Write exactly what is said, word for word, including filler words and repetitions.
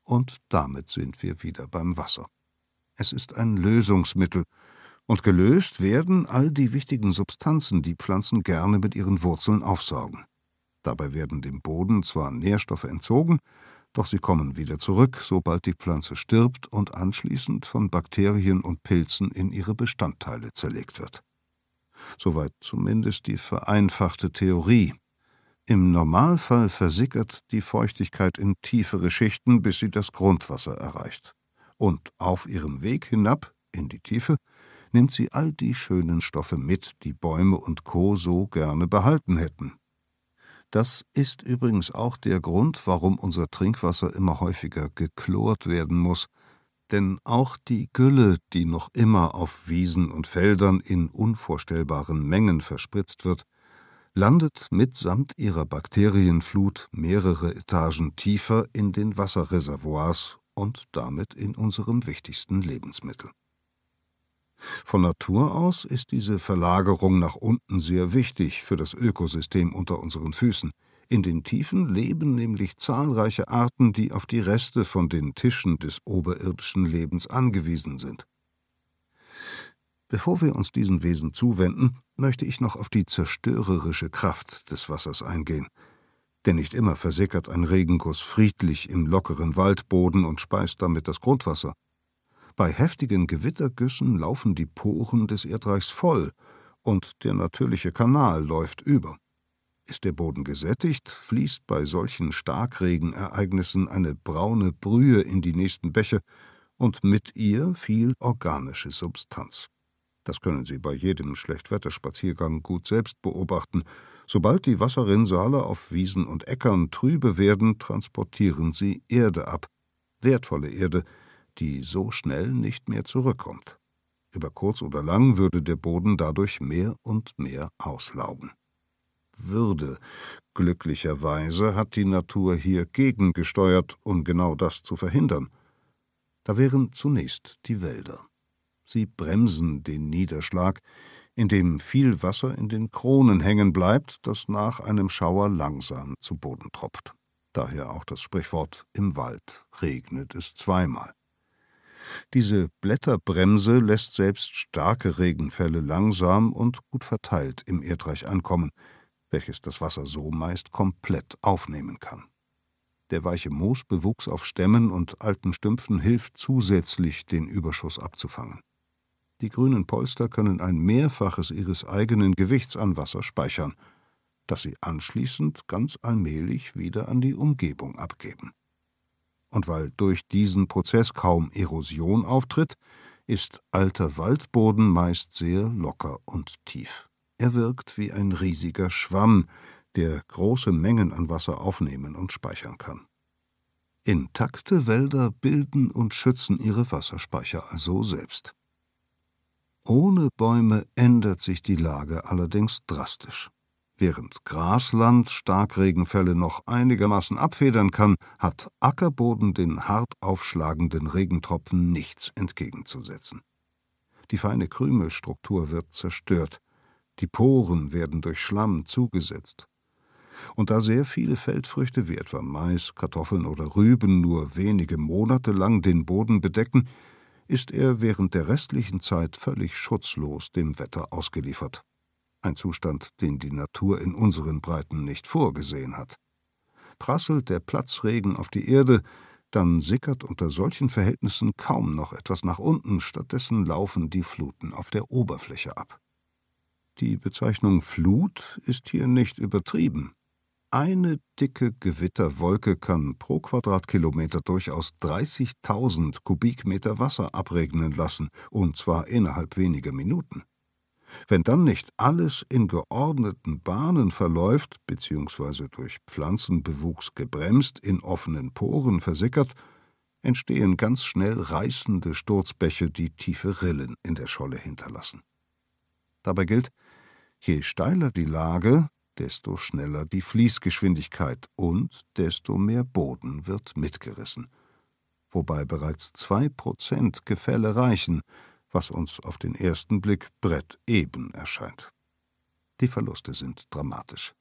und damit sind wir wieder beim Wasser. Es ist ein Lösungsmittel, und gelöst werden all die wichtigen Substanzen, die Pflanzen gerne mit ihren Wurzeln aufsaugen. Dabei werden dem Boden zwar Nährstoffe entzogen, doch sie kommen wieder zurück, sobald die Pflanze stirbt und anschließend von Bakterien und Pilzen in ihre Bestandteile zerlegt wird. Soweit zumindest die vereinfachte Theorie. Im Normalfall versickert die Feuchtigkeit in tiefere Schichten, bis sie das Grundwasser erreicht. Und auf ihrem Weg hinab in die Tiefe nimmt sie all die schönen Stoffe mit, die Bäume und Co. so gerne behalten hätten. Das ist übrigens auch der Grund, warum unser Trinkwasser immer häufiger geklort werden muss. Denn auch die Gülle, die noch immer auf Wiesen und Feldern in unvorstellbaren Mengen verspritzt wird, landet mitsamt ihrer Bakterienflut mehrere Etagen tiefer in den Wasserreservoirs und damit in unserem wichtigsten Lebensmittel. Von Natur aus ist diese Verlagerung nach unten sehr wichtig für das Ökosystem unter unseren Füßen. In den Tiefen leben nämlich zahlreiche Arten, die auf die Reste von den Tischen des oberirdischen Lebens angewiesen sind. Bevor wir uns diesen Wesen zuwenden, möchte ich noch auf die zerstörerische Kraft des Wassers eingehen. Denn nicht immer versickert ein Regenguss friedlich im lockeren Waldboden und speist damit das Grundwasser. Bei heftigen Gewittergüssen laufen die Poren des Erdreichs voll und der natürliche Kanal läuft über. Ist der Boden gesättigt, fließt bei solchen Starkregenereignissen eine braune Brühe in die nächsten Bäche und mit ihr viel organische Substanz. Das können Sie bei jedem Schlechtwetterspaziergang gut selbst beobachten. Sobald die Wasserrinnsale auf Wiesen und Äckern trübe werden, transportieren sie Erde ab. Wertvolle Erde, die so schnell nicht mehr zurückkommt. Über kurz oder lang würde der Boden dadurch mehr und mehr auslaugen. Würde. Glücklicherweise hat die Natur hier gegengesteuert, um genau das zu verhindern. Da wären zunächst die Wälder. Sie bremsen den Niederschlag, indem viel Wasser in den Kronen hängen bleibt, das nach einem Schauer langsam zu Boden tropft. Daher auch das Sprichwort: Im Wald regnet es zweimal. Diese Blätterbremse lässt selbst starke Regenfälle langsam und gut verteilt im Erdreich ankommen, welches das Wasser so meist komplett aufnehmen kann. Der weiche Moosbewuchs auf Stämmen und alten Stümpfen hilft zusätzlich, den Überschuss abzufangen. Die grünen Polster können ein Mehrfaches ihres eigenen Gewichts an Wasser speichern, das sie anschließend ganz allmählich wieder an die Umgebung abgeben. Und weil durch diesen Prozess kaum Erosion auftritt, ist alter Waldboden meist sehr locker und tief. Er wirkt wie ein riesiger Schwamm, der große Mengen an Wasser aufnehmen und speichern kann. Intakte Wälder bilden und schützen ihre Wasserspeicher also selbst. Ohne Bäume ändert sich die Lage allerdings drastisch. Während Grasland Starkregenfälle noch einigermaßen abfedern kann, hat Ackerboden den hart aufschlagenden Regentropfen nichts entgegenzusetzen. Die feine Krümelstruktur wird zerstört, die Poren werden durch Schlamm zugesetzt. Und da sehr viele Feldfrüchte wie etwa Mais, Kartoffeln oder Rüben nur wenige Monate lang den Boden bedecken, ist er während der restlichen Zeit völlig schutzlos dem Wetter ausgeliefert. Ein Zustand, den die Natur in unseren Breiten nicht vorgesehen hat. Prasselt der Platzregen auf die Erde, dann sickert unter solchen Verhältnissen kaum noch etwas nach unten, stattdessen laufen die Fluten auf der Oberfläche ab. Die Bezeichnung Flut ist hier nicht übertrieben. Eine dicke Gewitterwolke kann pro Quadratkilometer durchaus dreißigtausend Kubikmeter Wasser abregnen lassen, und zwar innerhalb weniger Minuten. Wenn dann nicht alles in geordneten Bahnen verläuft, beziehungsweise durch Pflanzenbewuchs gebremst in offenen Poren versickert, entstehen ganz schnell reißende Sturzbäche, die tiefe Rillen in der Scholle hinterlassen. Dabei gilt, je steiler die Lage, desto schneller die Fließgeschwindigkeit und desto mehr Boden wird mitgerissen. Wobei bereits zwei Prozent Gefälle reichen, was uns auf den ersten Blick bretteben erscheint. Die Verluste sind dramatisch.